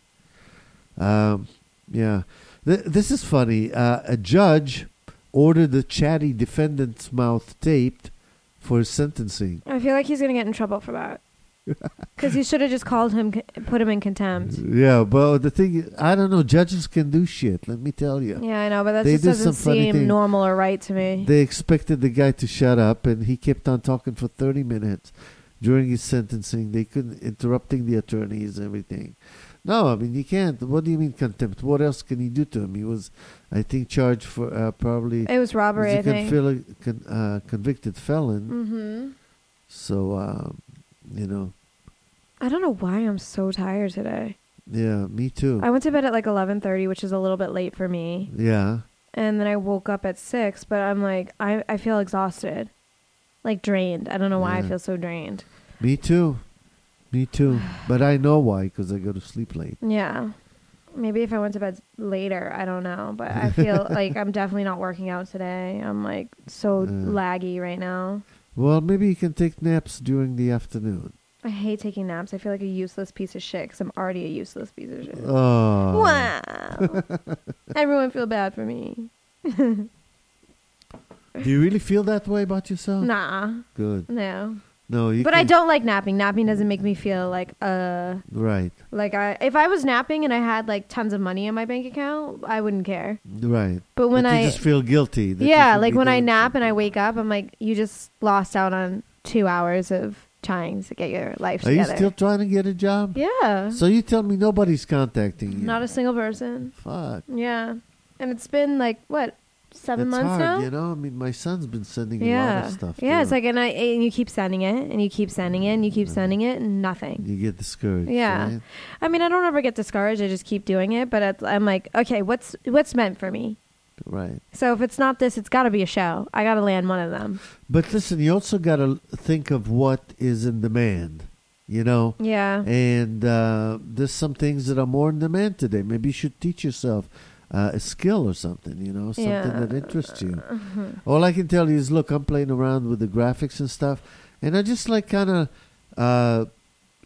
Um, yeah. Th- this is funny. Uh, a judge ordered the chatty defendant's mouth taped for his sentencing. I feel like he's gonna get in trouble for that. Because he should have just called him, put him in contempt. Yeah, but the thing is, I don't know. Judges can do shit, let me tell you. Yeah, I know, but that They just do doesn't some funny seem things. normal or right to me. They expected the guy to shut up, and he kept on talking for thirty minutes during his sentencing. They couldn't, interrupting the attorneys and everything. No, I mean, you can't. What do you mean contempt? What else can he do to him? He was, I think, charged for uh, probably... It was robbery, I was a think. confil- con- uh, convicted felon. Mm-hmm. So, um, you know, I don't know why I'm so tired today. yeah, me too. I went to bed at like eleven thirty, which is a little bit late for me. Yeah. And then I woke up at six, but I'm like, I, I feel exhausted. Like drained. I don't know why I Yeah. feel so drained. Me too. Me too. But I know why, because I go to sleep late. Yeah. Maybe if I went to bed later, I don't know. But I feel like I'm definitely not working out today. I'm like so Yeah. laggy right now. Well, maybe you can take naps during the afternoon. I hate taking naps. I feel like a useless piece of shit because I'm already a useless piece of shit. Oh. Wow. Everyone feel bad for me. Do you really feel that way about yourself? Nah. Good. No. No, you But I can- don't like napping. Napping doesn't make me feel like uh Right. like I if I was napping and I had like tons of money in my bank account, I wouldn't care. Right. But when But you I just feel guilty. that you yeah, should like be when I doing nap and I something. wake up, I'm like, you just lost out on two hours of trying to get your life Are you together. still trying to get a job? Yeah. So you tell me nobody's contacting you. Not a single person. Fuck. Yeah. And it's been like what, seven That's months hard, now? you know? I mean, my son's been sending a lot Yeah. of stuff. Yeah, too. it's like and I and you keep sending it and you keep sending it and you keep sending it and nothing. You get discouraged. Yeah. right? I mean, I don't ever get discouraged. I just keep doing it, but it's, I'm like, okay, what's what's meant for me? Right. So if it's not this, it's got to be a show. I got to land one of them. But listen, you also got to think of what is in demand, you know? Yeah. And uh, there's some things that are more in demand today. Maybe you should teach yourself uh, a skill or something, you know, something Yeah. that interests you. All I can tell you is, look, I'm playing around with the graphics and stuff, and I just like kind of uh,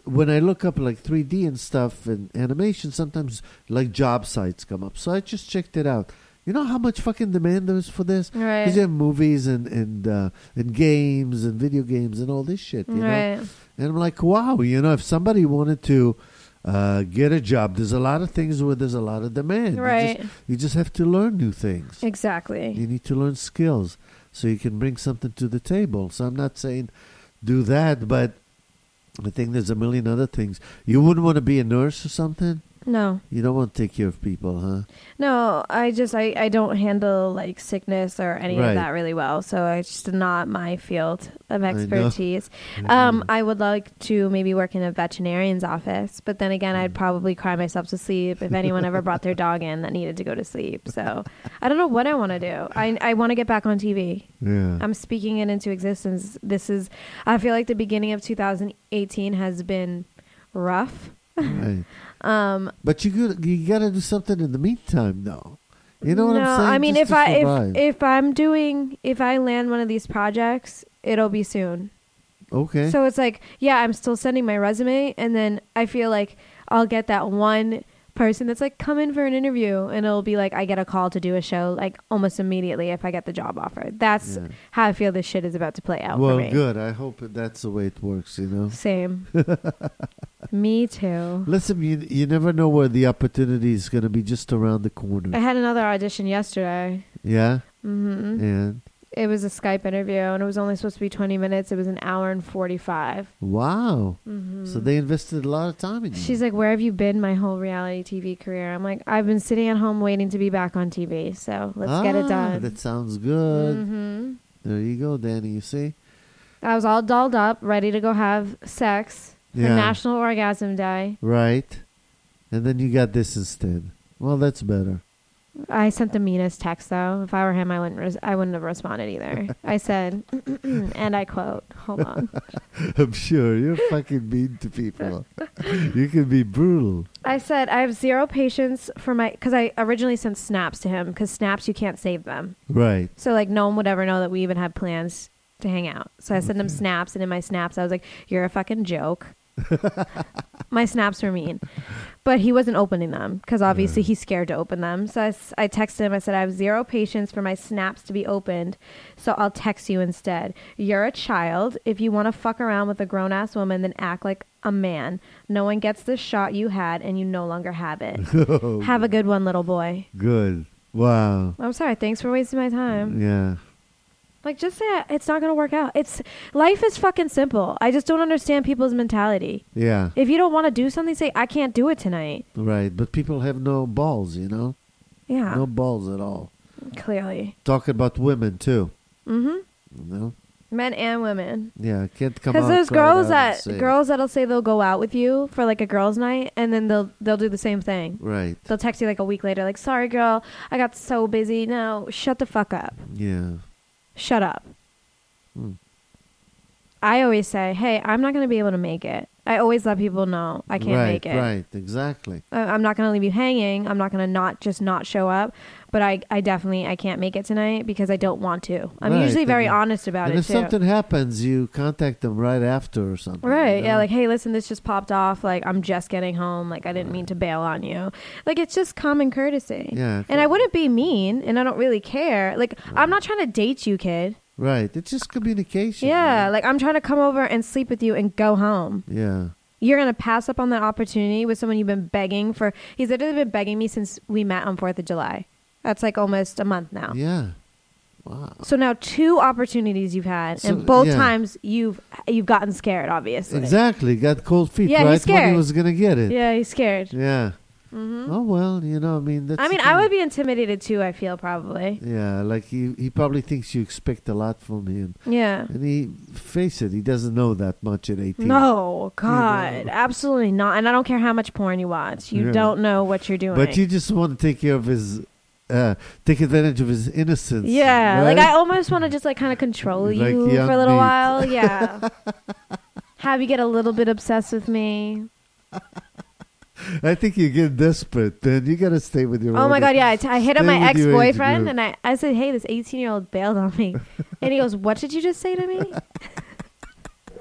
when I look up like three D and stuff and animation, sometimes like job sites come up. So I just checked it out. You know how much fucking demand there is for this? Right. Because you have movies and and uh, and games and video games and all this shit. You Right. know. And I'm like, wow. You know, if somebody wanted to uh, get a job, there's a lot of things where there's a lot of demand. You Right. just, you just have to learn new things. Exactly. You need to learn skills so you can bring something to the table. So I'm not saying do that, but I think there's a million other things. You wouldn't want to be a nurse or something? No. You don't want to take care of people, huh? No, I just I, I don't handle like sickness or any Right. of that really well. So it's just not my field of know. expertise. Um, I would like to maybe work in a veterinarian's office, but then again, Mm. I'd probably cry myself to sleep if anyone ever brought their dog in that needed to go to sleep. So I don't know what I want to do. I I want to get back on T V. Yeah. I'm speaking it into existence. This is, I feel like the beginning of two thousand eighteen has been rough. Right. Um, But you got you got to do something in the meantime, though. You know what no, I'm saying? I mean, Just if to I survive. if if I'm doing if I land one of these projects, it'll be soon. okay. So it's like, yeah, I'm still sending my resume, and then I feel like I'll get that one person that's like, come in for an interview, and it'll be like I get a call to do a show like almost immediately if I get the job offer. That's Yeah. how I feel this shit is about to play out well, for me. good. I hope that that's the way it works. You know. Same. Me too. Listen, you you never know where the opportunity is going to be just around the I corner. had another audition yesterday. Yeah. hmm And It was a Skype interview, and it was only supposed to be twenty minutes. It was an hour and forty-five. wow. Mm-hmm. So they invested a lot of time in you. She's like, where have you been my whole reality T V career? I'm like, I've been sitting at home waiting to be back on T V. So let's get it Ah, done. That sounds good. hmm There you go, Danny. You see? I was all dolled up, ready to go have sex for Yeah. National Orgasm Day. Right. And then you got this instead. Well, that's better. I sent the meanest text though. If I were him, I wouldn't. Res- I wouldn't have responded either. I said, and I quote, "Hold on." I'm sure you're fucking mean to people. You can be brutal. I said I have zero patience for my because I originally sent snaps to him because snaps you can't save them. Right. So like no one would ever know that we even had plans to hang out. So I sent him snaps, and in my snaps I was like, "You're a fucking joke." My snaps were mean, but he wasn't opening them because obviously he's scared to open them. So I, s- I texted him. I said, "I have zero patience for my snaps to be opened, so I'll text you instead. You're a child. If you want to fuck around with a grown ass woman, then act like a man. No one gets the shot you had, and you no longer have it. Have a good one, little boy." Good. Wow. I'm sorry. Thanks for wasting my time. Yeah. Like, just say it's not going to work out. It's life is fucking simple. I just don't understand people's mentality. Yeah. If you don't want to do something, say, I can't do it tonight. Right. But people have no balls, you know? Yeah, No balls at all. clearly. Talking about women, too. Mm-hmm. You know? Men and women. Yeah. Can't come out. Because there's cry it girls out that and say- girls that'll say they'll go out with you for like a girls' night, and then they'll they'll do the same thing. Right. They'll text you like a week later, like, "Sorry, girl, I got so busy." No, shut the fuck up. Yeah. Shut up. Hmm. I always say, "Hey, I'm not going to be able to make it." I always let people know I can't right, make it. Right. Exactly. I- I'm not going to leave you hanging. I'm not going to not just not show up, but I, I definitely I can't make it tonight because I don't want to. I'm Right, usually very and- honest about and it if too. something happens, you contact them right after or something. Right. you Yeah, know? like, "Hey, listen, this just popped off. Like, I'm just getting home. Like, I didn't mean to bail on you." Like, it's just common courtesy. Yeah. And I wouldn't be mean, and I don't really care. Like, I'm not trying to date you, kid. Right. It's just communication. Yeah, man. like I'm trying to come over and sleep with you and go home. Yeah. You're going to pass up on that opportunity with someone you've been begging for. He's literally been begging me since we met on fourth of July. That's like almost a month now. Yeah. Wow. So now two opportunities you've had, So, and both yeah. times you've you've gotten scared, obviously. Exactly. Got cold feet Yeah, he's right when he scared. was going to get it. Yeah, he's scared. Yeah. hmm Oh, well, you know, I mean, that's I the mean, thing. I would be intimidated too, I feel, probably. Yeah, like he, he probably thinks you expect a lot from him. Yeah. And he, face it, he doesn't know that much at eighteen. No, God, know. absolutely not. And I don't care how much porn you watch. You Yeah. don't know what you're doing. But you just want to take care of his, uh, take advantage of his innocence. Yeah, like right? I almost want to just like kind of control Like you young for a little meat. while. Yeah. Have you get a little bit obsessed with me. I think you get desperate, man. You got to stay with your Oh my own- God, yeah. I, t- I hit up Stay my with your age ex-boyfriend group. and I, I said, "Hey, this eighteen-year-old bailed on me." And he goes, "What did you just say to me?"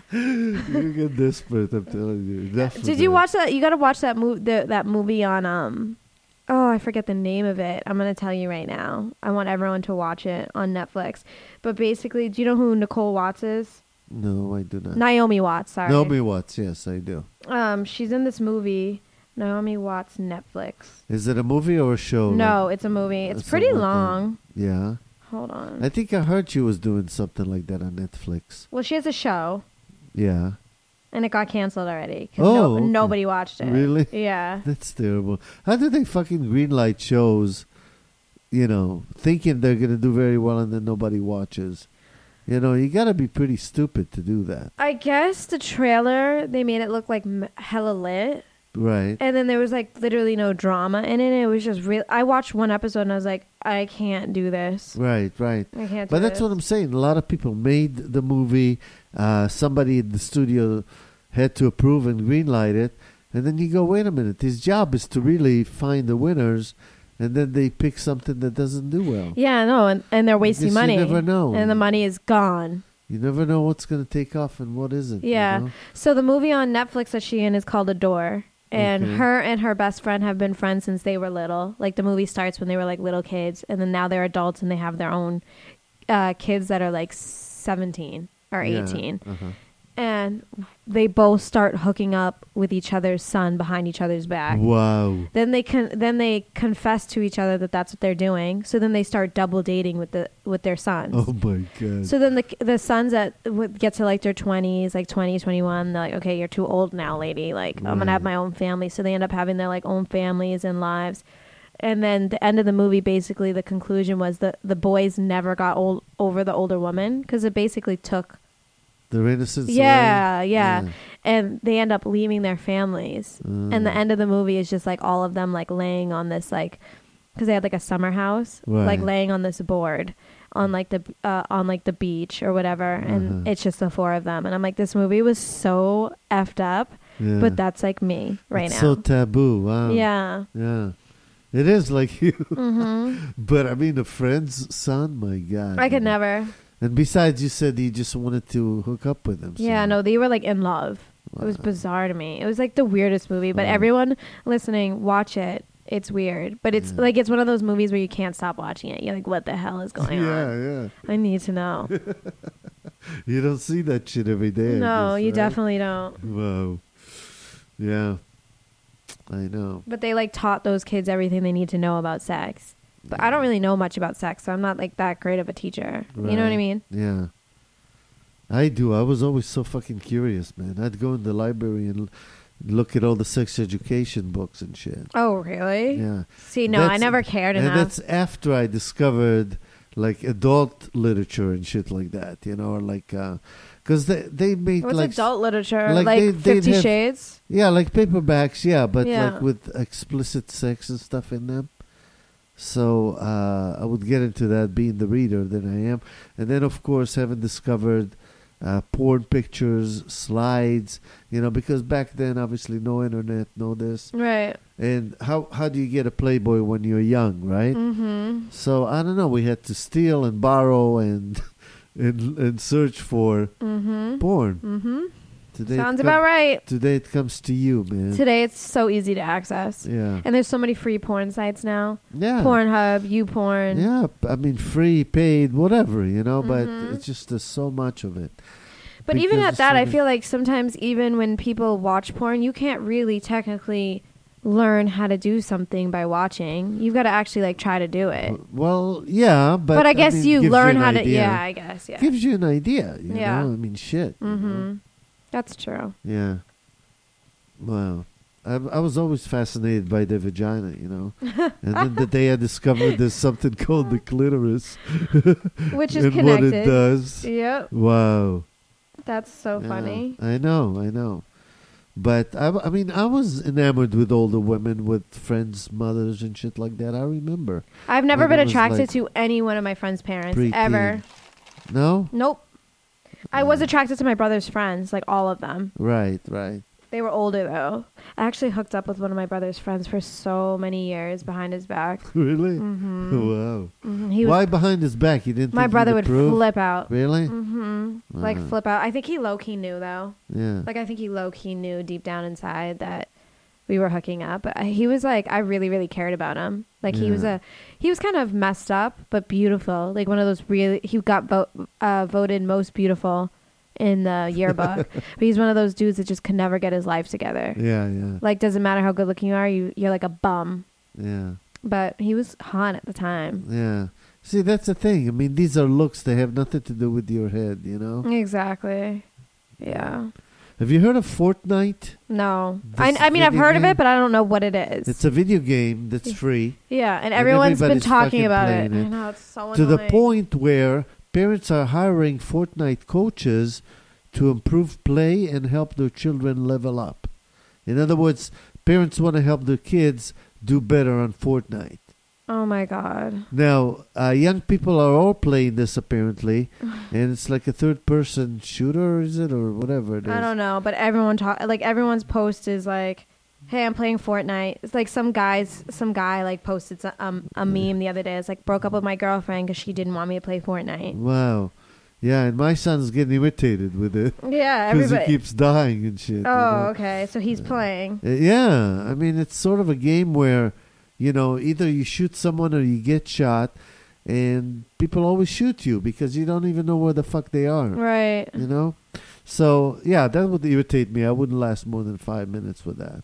You get desperate, I'm telling you. Definitely. Did you watch that? You got to watch that movie. That movie on um. Oh, I forget the name of it. I'm gonna tell you right now. I want everyone to watch it on Netflix. But basically, do you know who Nicole Watts is? No, I do not. Naomi Watts. Sorry. Naomi Watts, yes, I do. Um, she's in this movie. Naomi Watts Netflix. Is it a movie or a show? No, Like, it's a movie. It's It's pretty something like long. yeah. Hold on. I think I heard she was doing something like that on Netflix. Well, she has a show, Yeah. and it got canceled already. 'cause Oh, no, okay. nobody watched it. Really? Yeah. That's terrible. How do they fucking greenlight shows, you know, thinking they're going to do very well and then nobody watches? You know, you got to be pretty stupid to do that. I guess the trailer, they made it look like m- hella lit. Right. And then there was like literally no drama in it. It was just real. I watched one episode and I was like, I can't do this. Right, right. I can't do But that's this. what I'm saying. A lot of people made the movie. Uh, somebody in the studio had to approve and greenlight it. And then you go, wait a minute. His job is to really find the winners. And then they pick something that doesn't do well. Yeah, no, and, and they're I wasting guess money. You never know. And the money is gone. You never know what's going to take off and what isn't. you Yeah. know? So the movie on Netflix that she in is called Adore. And Okay. her and her best friend have been friends since they were little. Like the movie starts when they were like little kids, and then now they're adults and they have their own uh, kids that are like seventeen or Yeah, eighteen. uh-huh. And they both start hooking up with each other's son behind each other's back. Wow. Then they con- then they confess to each other that that's what they're doing. So then they start double dating with the with their sons. Oh, my God. So then the the sons that would get to like their twenties, like twenty, twenty-one, they're like, okay, you're too old now, lady. Like, I'm going to have Right. my own family. So they end up having their like own families and lives. And then the end of the movie, basically the conclusion was that the boys never got old over the older woman because it basically took, Their innocence. yeah, away? yeah. And they end up leaving their families. Mm. And the end of the movie is just like all of them like laying on this like, because they had like a summer house, Right. like laying on this board on like the uh, on like the beach or whatever, and Uh-huh. it's just the four of them. And I'm like, this movie was so effed up, Yeah. but that's like me right it's now. so taboo. Wow. Yeah. Yeah. It is like you. hmm But I mean, a friend's son, my God. I could you know. never. And besides, you said you just wanted to hook up with him. so- Yeah, no, they were like in love. It was Wow. bizarre to me. It was like the weirdest movie, but Wow. everyone listening, watch it. It's weird, but it's Yeah. like it's one of those movies where you can't stop watching it. You're like, what the hell is going Yeah, on? yeah. I need to know. You don't see that shit every day. I No, guess, you right? definitely don't. Wow. Yeah. I know. But they like taught those kids everything they need to know about sex. But I don't really know much about sex, so I'm not like that great of a teacher. You know what I Right. mean? Yeah. I do. I was always so fucking curious, man. I'd go in the library and l- look at all the sex education books and shit. Oh, really? Yeah. See, no, I That's- never cared And enough. that's after I discovered like adult literature and shit like that, you know, or like, because they, they made What's like, adult literature? like Like, they- they'd Fifty have- Shades? yeah, like paperbacks, yeah, but Yeah. like with explicit sex and stuff in them. So uh, I would get into that being the reader that I am. And then, of course, having discovered uh, porn pictures, slides, you know, because back then, obviously, no internet, no this. Right. And how, how do you get a Playboy when you're young, right? Mm-hmm. So, I don't know, we had to steal and borrow and and, and search for Mm-hmm. porn. Mm-hmm. Today it Sounds com- about right. Today it comes to you, man. Today it's so easy to access. Yeah. And there's so many free porn sites now. Yeah. Pornhub, YouPorn. Yeah, p- I mean, free, paid, whatever, you know, Mhm. but it's just there's so much of it. But even Because at it's that, so I many- feel like sometimes even when people watch porn, you can't really technically learn how to do something by watching. You've got to actually like try to do it. Well, yeah, but But, I guess mean, you gives learn an how to. idea. Yeah, I guess. Yeah. Gives you an idea, you Yeah. know? I mean, shit. you know? Mm-hmm. That's true. Yeah. Wow. I, I was always fascinated by the vagina, you know. And then the day I discovered there's something called the clitoris Which is and connected. what it does. Yep. Wow. That's so Yeah, funny. I know, I know. But, I, I mean, I was enamored with older women, with friends' mothers and shit like that. I remember. I've never When been it was, attracted like, to any one of my friends' parents preteen. ever. No? Nope. I was Yeah. attracted to my brother's friends, like all of them. Right, right. They were older though. I actually hooked up with one of my brother's friends for so many years behind his back. Really? Mm-hmm. Wow. Mm-hmm. He was, Why behind his back? You didn't my think brother he'd would approve? flip out. Really? Mm-hmm. Like Wow. flip out. I think he low key knew though. Yeah. Like I think he low key knew deep down inside that we were hooking up. But he was like, I really, really cared about him. Like he was Yeah. a, he was kind of messed up but beautiful. Like one of those really. He got vote uh, voted most beautiful in the yearbook. But he's one of those dudes that just could never get his life together. Yeah, yeah, Like doesn't matter how good looking you are, you you're like a bum. yeah, But he was hot at the time. yeah. See, that's the thing. I mean, these are looks. They have nothing to do with your head, you know? Exactly. Yeah. Have you heard of Fortnite? No. This I I mean I've video heard of game? it, but I don't know what it is. It's a video game that's free yeah, and and everyone's been everybody's talking fucking about it. playing I it. know it's so to the annoying. point where parents are hiring Fortnite coaches to improve play and help their children level up. In other words, parents want to help their kids do better on Fortnite. Oh my god. Now, uh, young people are all playing this apparently, and it's like a third-person shooter, is it, or whatever it is? I don't know, but everyone talk like everyone's post is like, "Hey, I'm playing Fortnite." It's like some guys, some guy like posted some, um, a meme the other day. It's like broke up with my girlfriend because she didn't want me to play Fortnite. Wow. Yeah, and my son's getting irritated with it Yeah, because he everybody. keeps dying and shit. you Oh, know? okay. So he's playing. Uh, Yeah, I mean, it's sort of a game where, you know, either you shoot someone or you get shot, and people always shoot you because you don't even know where the fuck they are. Right. You know? So, yeah, that would irritate me. I wouldn't last more than five minutes with that.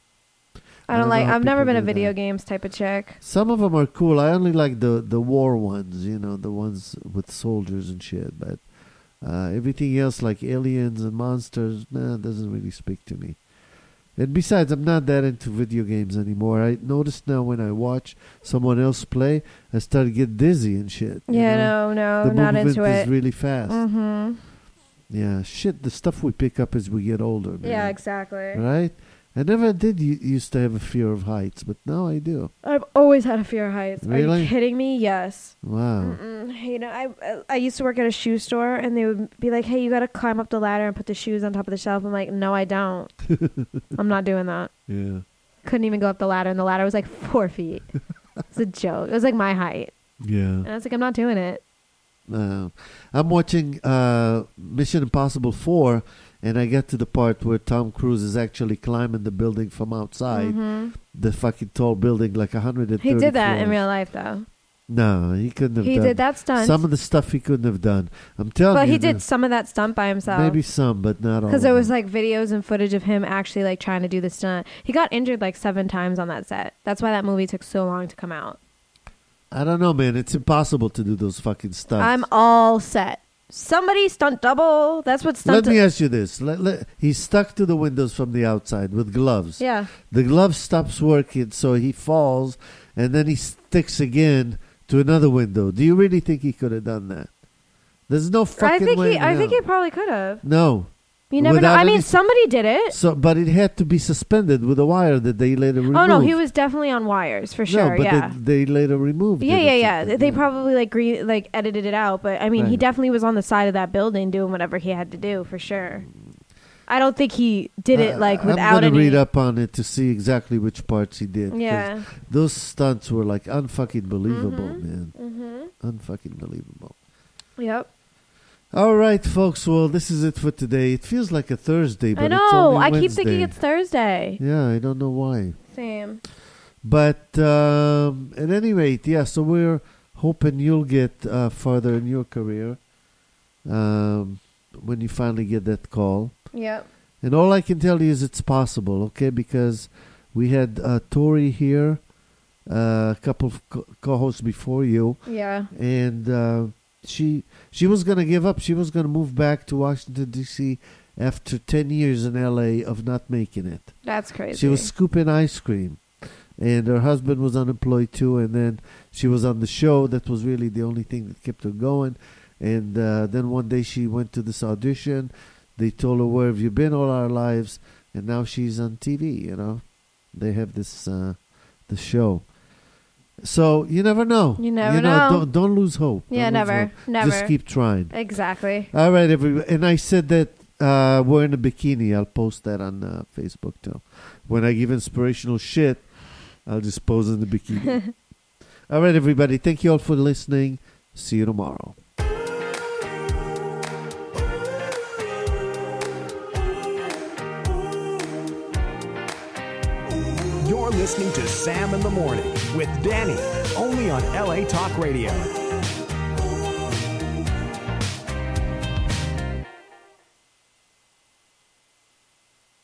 I don't know like. how I've never people been a do video that. games type of chick. Some of them are cool. I only like the, the war ones, you know, the ones with soldiers and shit. But uh, everything else, like aliens and monsters, nah, doesn't really speak to me. And besides, I'm not that into video games anymore. I notice now when I watch someone else play, I start to get dizzy and shit. you Yeah, know? no, no, the not movement into is it. really fast. Mm-hmm. Yeah, shit, the stuff we pick up as we get older, man. Yeah, exactly. Right? I never did u- used to have a fear of heights, but now I do. I've always had a fear of heights. Are Really? you kidding me? Yes. Wow. Mm-mm. You know, I I used to work at a shoe store, and they would be like, "Hey, you got to climb up the ladder and put the shoes on top of the shelf." I'm like, "No, I don't. I'm not doing that." Yeah. Couldn't even go up the ladder, and the ladder was like four feet. It's a joke. It was like my height, Yeah. and I was like, "I'm not doing it." Uh, I'm watching uh, Mission Impossible four, and I get to the part where Tom Cruise is actually climbing the building from outside, hmm the fucking tall building, like one hundred thirty He did that in floors. real life, though. No, he couldn't have He done did that stunt, Some of the stuff he couldn't have done. I'm telling but you. he did man, some of that stunt by himself. Maybe some, but not all. Because there of was them. like videos and footage of him actually like trying to do the stunt. He got injured like seven times on that set. That's why that movie took so long to come out. I don't know, man. It's impossible to do those fucking stunts. I'm all set. Somebody stunt double. That's what stunt. Let me ask you this. Let, let, he's stuck to the windows from the outside with gloves. yeah. The glove stops working, so he falls, and then he sticks again to another window. Do you really think he could have done that? There's no fucking I think way. he. I no. think he probably could have. No. You never know. Without I mean, any- somebody did it. So, but it had to be suspended with a wire that they later removed. Oh no, he was definitely on wires for sure. No, but yeah. they, they later removed. Yeah, it or yeah, yeah. something, They yeah. probably like green, like edited it out, but I mean, he Right. definitely was on the side of that building doing whatever he had to do for sure. I don't think he did it like Uh, without I'm gonna any. read up on it to see exactly which parts he did. 'cause Yeah. those stunts were like unfucking believable, Mhm. man. Mm-hmm. Unfucking believable. Yep. All right, folks. Well, this is it for today. It feels like a Thursday, but I it's know. only I keep thinking Wednesday. it's Thursday. Yeah, I don't know why. Same. But um, at any rate, yeah. So we're hoping you'll get uh, further in your career um, when you finally get that call. Yep. And all I can tell you is it's possible, okay? Because we had uh, Tori here, uh, a couple of co- co-hosts before you, Yeah. and uh, she she was gonna give up. She was gonna move back to Washington D C after ten years in L A of not making it. That's crazy. She was scooping ice cream, and her husband was unemployed too. And then she was on the show. That was really the only thing that kept her going. And uh, then one day she went to this audition. They told her, "Where have you been all our lives?" And now she's on T V. You know, they have this uh, the show. So you never know. You never you know. Don't don't lose hope. Yeah, Don't lose never. hope. Never. Just keep trying. Exactly. All right, everybody. And I said that uh, wearing a bikini. I'll post that on uh, Facebook too. When I give inspirational shit, I'll just pose in the bikini. All right, everybody. Thank you all for listening. See you tomorrow. You're listening to Sam in the Morning with Danny, only on L A Talk Radio.